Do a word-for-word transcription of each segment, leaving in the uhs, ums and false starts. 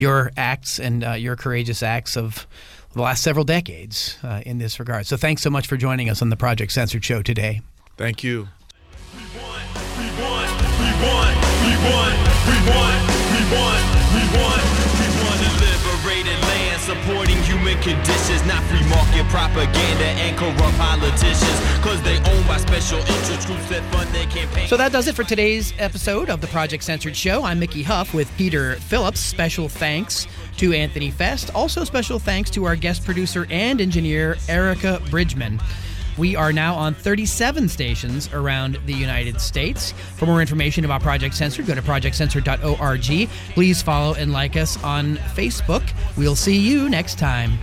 your acts and uh, your courageous acts of the last several decades uh, in this regard. So thanks so much for joining us on the Project Censored show today. Thank you. We won, we won, we won, we won, we won, we won, we won, we won a liberated land, supporting human conditions, not free market propaganda and corrupt politicians, cause they own by special interest groups that fund their campaign. So that does it for today's episode of the Project Censored show. I'm Mickey Huff with Peter Phillips. Special thanks to Anthony Fest. Also special thanks to our guest producer and engineer, Erica Bridgman. We are now on thirty-seven stations around the United States. For more information about Project Censored, go to project censored dot org. Please follow and like us on Facebook. We'll see you next time.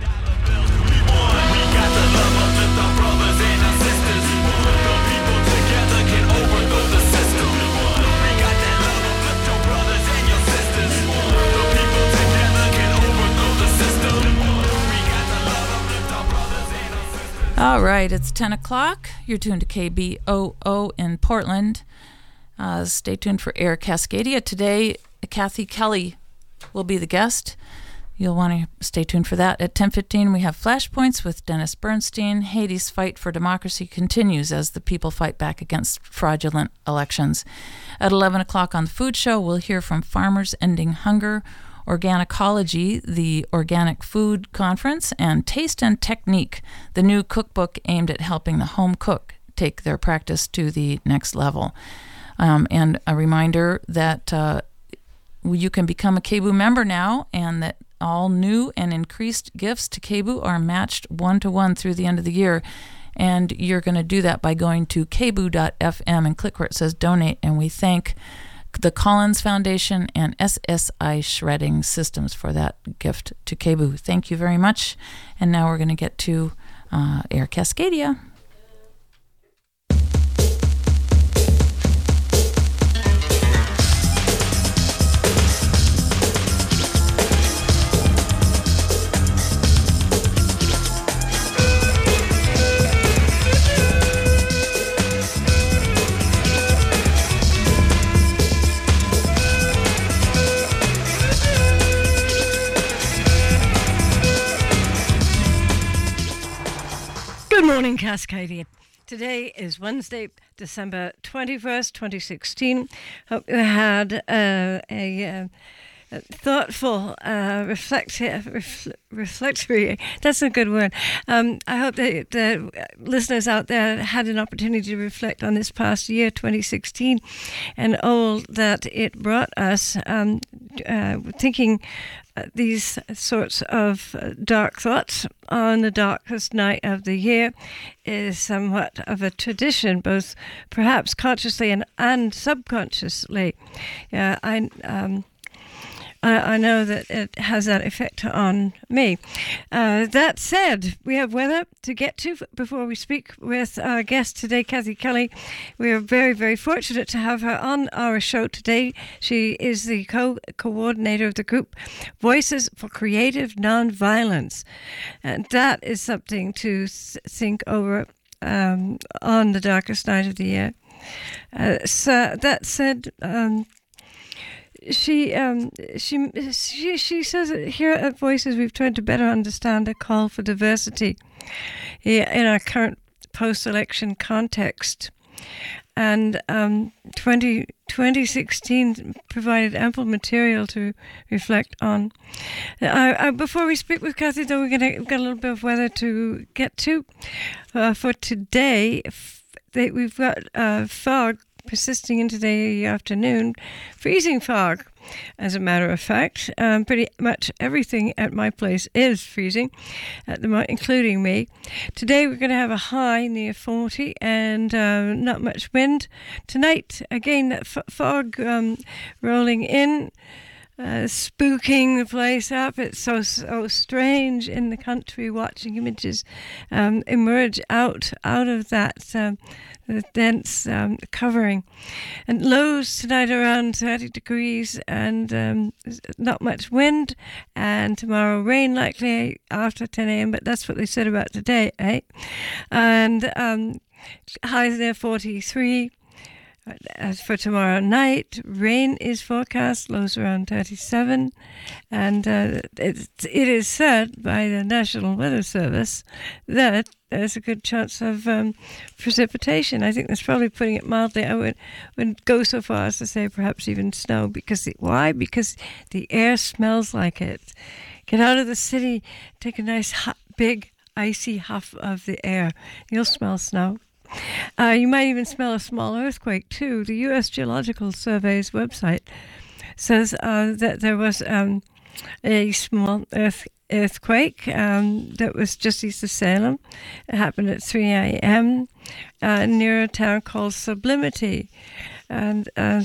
All right, it's ten o'clock. You're tuned to K B O O in Portland. Uh, stay tuned for Air Cascadia. Today, Kathy Kelly will be the guest. You'll want to stay tuned for that. At ten fifteen, we have Flashpoints with Dennis Bernstein. Haiti's fight for democracy continues as the people fight back against fraudulent elections. At eleven o'clock on the Food Show, we'll hear from Farmers Ending Hunger, Organicology, the Organic Food Conference, and Taste and Technique, the new cookbook aimed at helping the home cook take their practice to the next level. Um, and a reminder that uh, you can become a K B U member now, and that all new and increased gifts to K B U are matched one-to-one through the end of the year. And you're going to do that by going to k b u dot f m and click where it says donate. And we thank the Collins Foundation and S S I Shredding Systems for that gift to K B U. Thank you very much. And now we're going to get to uh, Air Cascadia. Good morning, Cascadia. Today is Wednesday, December twenty-first, twenty sixteen. Hope you had uh, a, uh, a thoughtful, uh, reflective, refl- reflectory, that's a good word. Um, I hope that the listeners out there had an opportunity to reflect on this past year, twenty sixteen, and all that it brought us, um, uh, thinking these sorts of dark thoughts on the darkest night of the year is somewhat of a tradition, both perhaps consciously and, and subconsciously. Yeah, I um, I, I know that it has that effect on me. Uh, that said, we have weather to get to before we speak with our guest today, Kathy Kelly. We are very, very fortunate to have her on our show today. She is the co-coordinator of the group Voices for Creative Nonviolence. And that is something to think over um, on the darkest night of the year. Uh, so that said, um, She um she she she says that here at Voices we've tried to better understand a call for diversity in our current post-election context, and um twenty, twenty sixteen provided ample material to reflect on. Uh, uh, before we speak with Kathy, though, we're gonna we've got a little bit of weather to get to. Uh, for today, f- they, we've got uh, fog persisting into the afternoon, freezing fog, as a matter of fact. Um, pretty much everything at my place is freezing, at the mo- including me. Today we're going to have a high near forty and uh, not much wind. Tonight, again, that f- fog um, rolling in, uh, spooking the place up. It's so, so strange in the country watching images um, emerge out, out of that um, the dense um, covering. And lows tonight around thirty degrees and um, not much wind. And tomorrow rain likely after ten a.m., but that's what they said about today, eh? And um, highs there forty-three. As for tomorrow night, rain is forecast, lows around thirty-seven, and uh, it, it is said by the National Weather Service that there's a good chance of um, precipitation. I think that's probably putting it mildly. I would, would go so far as to say perhaps even snow. Because the, why? Because the air smells like it. Get out of the city, take a nice hot, big, icy huff of the air. You'll smell snow. Uh, you might even smell a small earthquake, too. The U S Geological Survey's website says uh, that there was um, a small earth earthquake um, that was just east of Salem. It happened at three a.m. Uh, near a town called Sublimity. And uh,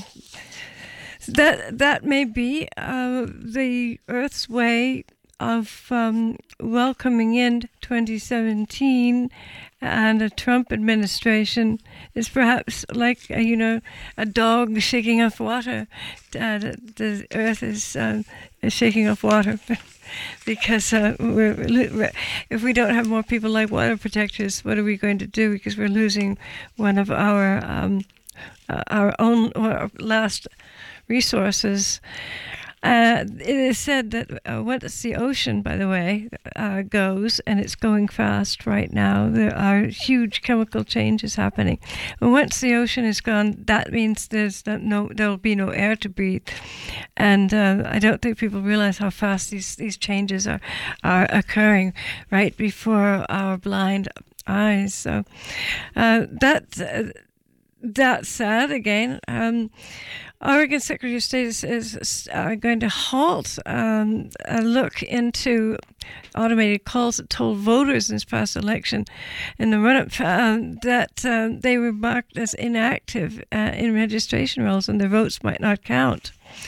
that, that may be uh, the Earth's way of um, welcoming in twenty seventeen, and a Trump administration is perhaps like, uh, you know, a dog shaking off water. Uh, the, the Earth is uh, shaking off water because uh, we're, we're, if we don't have more people like water protectors, what are we going to do? Because we're losing one of our um, uh, our own our last resources. Uh, it is said that uh, once the ocean, by the way, uh, goes, and it's going fast right now, there are huge chemical changes happening. And once the ocean is gone, that means there's no, there'll be no air to breathe. And uh, I don't think people realize how fast these, these changes are, are occurring right before our blind eyes. So uh, that... Uh, That said, again, um, Oregon Secretary of State is, is uh, going to halt um, a look into automated calls that told voters in this past election in the run-up um, that um, they were marked as inactive uh, in registration rolls and their votes might not count.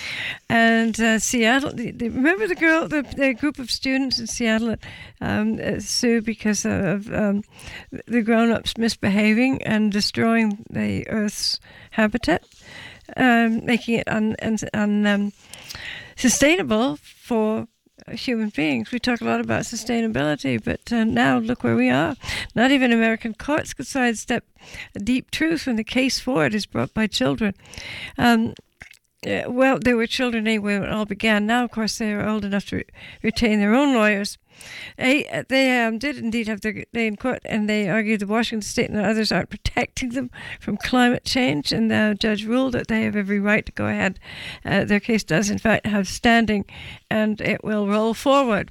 And uh, Seattle, the, the, remember the girl, the, the group of students in Seattle that um, uh, sued because of um, the grown-ups misbehaving and destroying the Earth's habitat, um, making it un, un, un, um, sustainable for human beings. We talk a lot about sustainability, but uh, now look where we are. Not even American courts could sidestep a deep truth when the case for it is brought by children. Um, Uh, well, they were children anyway when it all began. Now, of course, they are old enough to re- retain their own lawyers. They, they um, did indeed have their day in court, and they argued the Washington State and others aren't protecting them from climate change, and the judge ruled that they have every right to go ahead. Uh, their case does, in fact, have standing, and it will roll forward.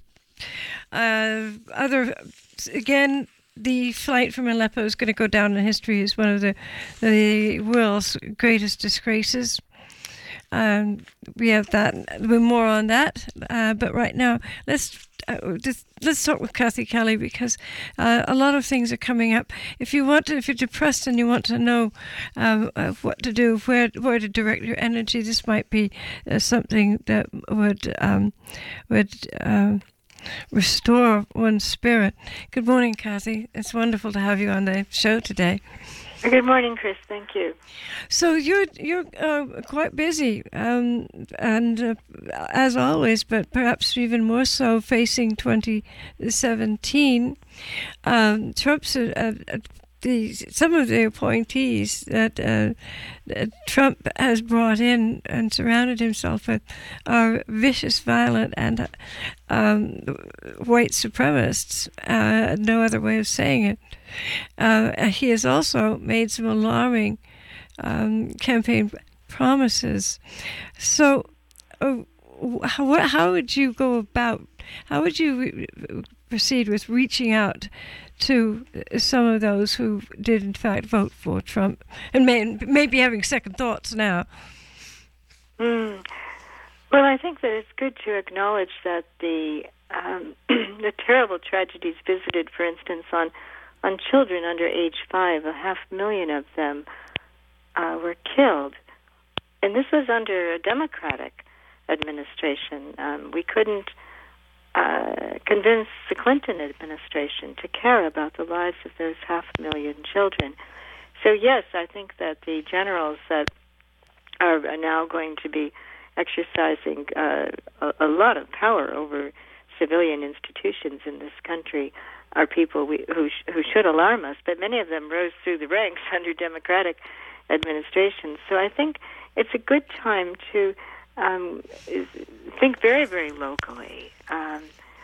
Uh, other, again... The flight from Aleppo is going to go down in history as one of the, the world's greatest disgraces. Um, we have that, more on that. Uh, but right now, let's uh, just, let's talk with Kathy Kelly because uh, a lot of things are coming up. If you want to, if you're depressed and you want to know um, uh, what to do, where where to direct your energy, this might be uh, something that would um, would. Uh, restore one's spirit. Good morning, Kathy. It's wonderful to have you on the show today. Good morning, Chris. Thank you. So you're you're uh, quite busy, um, and uh, as always, but perhaps even more so, facing twenty seventeen. Um, Trump's uh, uh, the some of the appointees that uh, Trump has brought in and surrounded himself with are vicious, violent, and um, white supremacists. Uh, no other way of saying it. Uh, he has also made some alarming um, campaign promises. So, uh, how, how would you go about? How would you re- proceed with reaching out to some of those who did in fact vote for Trump and may, may be having second thoughts now? Mm. Well, I think that it's good to acknowledge that the um, the terrible tragedies visited, for instance, on on children under age five, a half million of them uh, were killed. And this was under a Democratic administration. Um, we couldn't Uh, convince the Clinton administration to care about the lives of those half million children. So yes, I think that the generals that are, are now going to be exercising uh, a, a lot of power over civilian institutions in this country are people we, who sh- who should alarm us. But many of them rose through the ranks under Democratic administration. So I think it's a good time to um, think very, very locally um,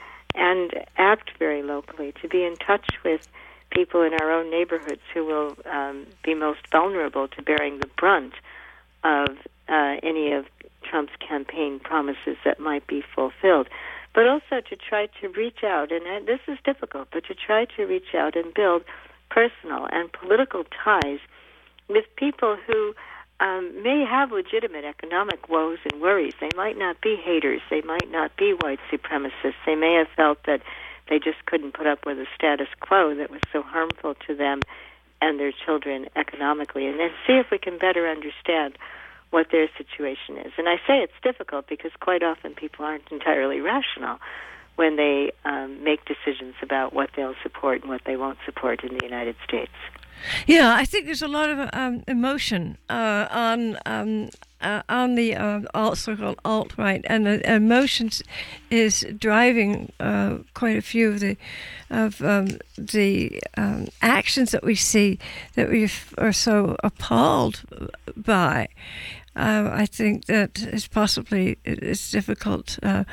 and act very locally, to be in touch with people in our own neighborhoods who will um, be most vulnerable to bearing the brunt of uh, any of Trump's campaign promises that might be fulfilled. But also to try to reach out, and uh, this is difficult, but to try to reach out and build personal and political ties with people who um, may have legitimate economic woes and worries. They might not be haters. They might not be white supremacists. They may have felt that they just couldn't put up with a status quo that was so harmful to them and their children economically, and then see if we can better understand what their situation is. And I say it's difficult because quite often people aren't entirely rational when they um, make decisions about what they'll support and what they won't support in the United States. Yeah, I think there's a lot of um, emotion uh, on um, uh, on the uh, alt so-called alt-right, and the emotions is driving uh, quite a few of the of um, the um, actions that we see that we are so appalled by. Uh, I think that it's possibly it's difficult uh,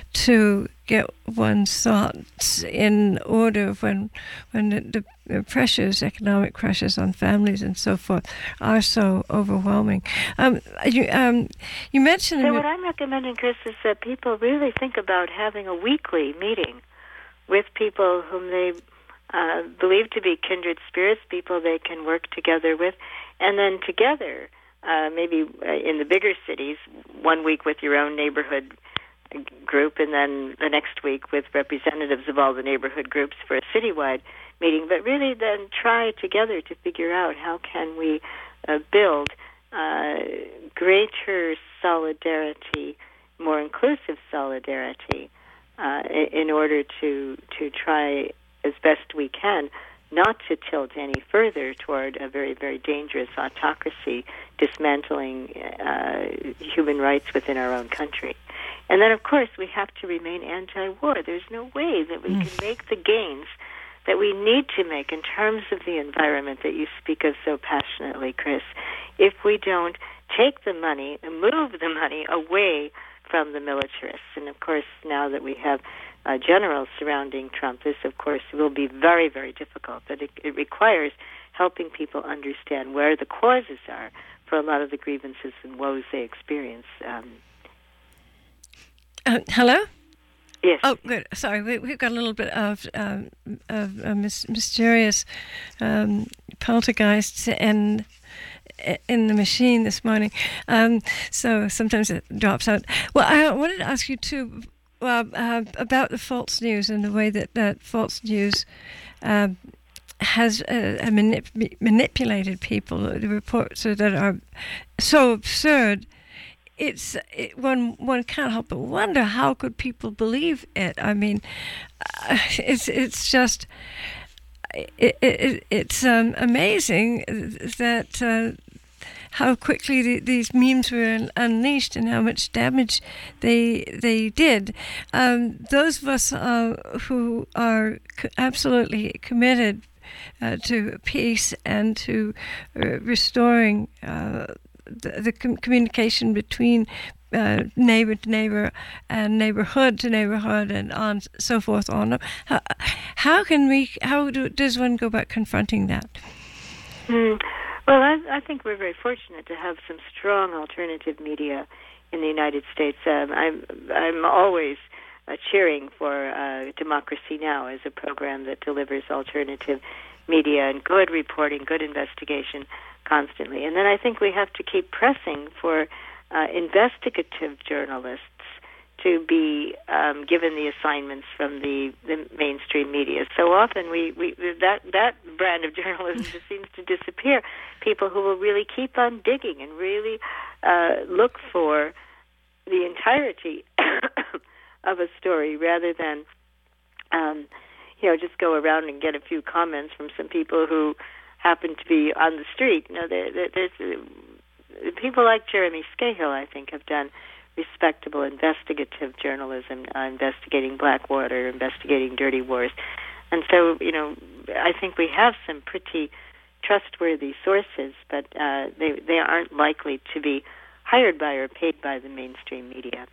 to get one's thoughts in order when when the, the pressures, economic pressures on families and so forth, are so overwhelming. Um, you um, you mentioned. So what I'm recommending, Chris, is that people really think about having a weekly meeting with people whom they uh, believe to be kindred spirits, people they can work together with, and then together. Uh, maybe in the bigger cities, one week with your own neighborhood group, and then the next week with representatives of all the neighborhood groups for a citywide meeting. But really then try together to figure out how can we uh, build uh, greater solidarity, more inclusive solidarity, uh, in order to to try as best we can not to tilt any further toward a very, very dangerous autocracy, dismantling uh, human rights within our own country. And then, of course, we have to remain anti-war. There's no way that we mm. can make the gains that we need to make in terms of the environment that you speak of so passionately, Chris, if we don't take the money and move the money away from the militarists. And, of course, now that we have Uh, generals surrounding Trump, this, of course, will be very, very difficult. But it, it requires helping people understand where the causes are for a lot of the grievances and woes they experience. Um, uh, hello? Yes. Oh, good. Sorry, we, we've got a little bit of, um, of uh, mis- mysterious um, poltergeists in in the machine this morning, um, so sometimes it drops out. Well, I wanted to ask you too. Well, uh, about the false news and the way that, that false news uh, has uh, manip- manipulated people. The reports that are so absurd, it's it, one one can't help but wonder how could people believe it. I mean, uh, it's it's just it, it, it's um, amazing that. Uh, how quickly the, these memes were un- unleashed and how much damage they they did. Um, those of us uh, who are c- absolutely committed uh, to peace and to uh, restoring uh, the, the com- communication between uh, neighbor to neighbor and neighborhood to neighborhood and on so forth on. How, how can we? How do, does one go about confronting that? Mm. Well, I, I think we're very fortunate to have some strong alternative media in the United States. Um, I'm I'm always uh, cheering for uh, Democracy Now! As a program that delivers alternative media and good reporting, good investigation constantly. And then I think we have to keep pressing for uh, investigative journalists to be um, given the assignments from the, the mainstream media. So often we, we that that brand of journalism just seems to disappear. People who will really keep on digging and really uh, look for the entirety of a story rather than um, you know just go around and get a few comments from some people who happen to be on the street. You know, there, there, there's uh, people like Jeremy Scahill, I think, have done respectable investigative journalism, uh, investigating Blackwater, investigating dirty wars. And so, you know, I think we have some pretty trustworthy sources, but uh, they they aren't likely to be hired by or paid by the mainstream media.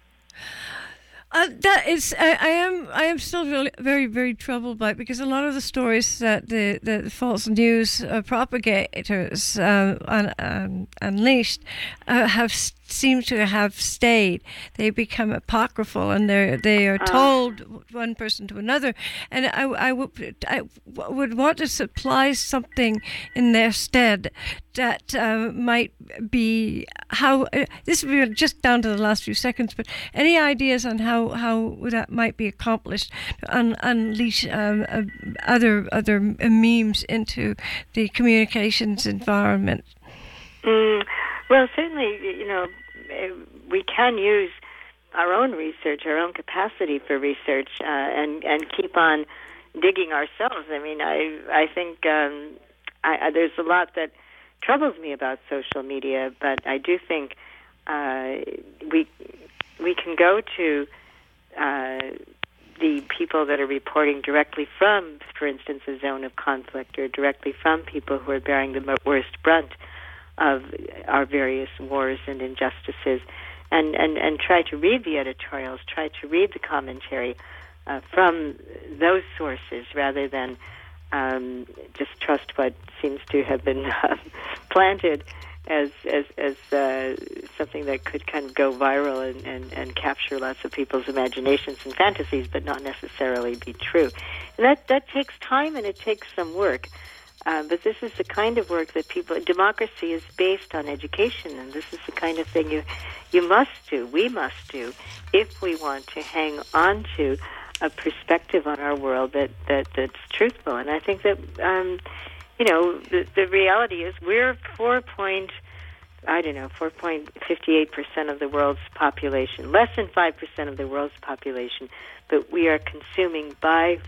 Uh, that is, I, I am, I am still really, very, very troubled by it, because a lot of the stories that the, the false news uh, propagators uh, un, um, unleashed uh, have seem to have stayed. They become apocryphal, and they they are told one person to another. And I, I, would, I would want to supply something in their stead that uh, might be how uh, this would be just down to the last few seconds. But any ideas on how, how that might be accomplished to un, unleash um, uh, other other memes into the communications environment? Mm. Well, certainly, you know, we can use our own research, our own capacity for research, uh, and and keep on digging ourselves. I mean, I I think um, I, I, there's a lot that troubles me about social media, but I do think uh, we we can go to uh, the people that are reporting directly from, for instance, a zone of conflict, or directly from people who are bearing the worst brunt of our various wars and injustices, and, and, and try to read the editorials, try to read the commentary uh, from those sources, rather than um, just trust what seems to have been uh, planted as as, as uh, something that could kind of go viral and, and, and capture lots of people's imaginations and fantasies, but not necessarily be true. And that, that takes time, and it takes some work. Uh, but this is the kind of work that people, democracy is based on education, and this is the kind of thing you you must do, we must do, if we want to hang on to a perspective on our world that, that that's truthful. And I think that, um, you know, the, the reality is we're four point, I don't know, four point five eight percent of the world's population, less than five percent of the world's population, but we are consuming by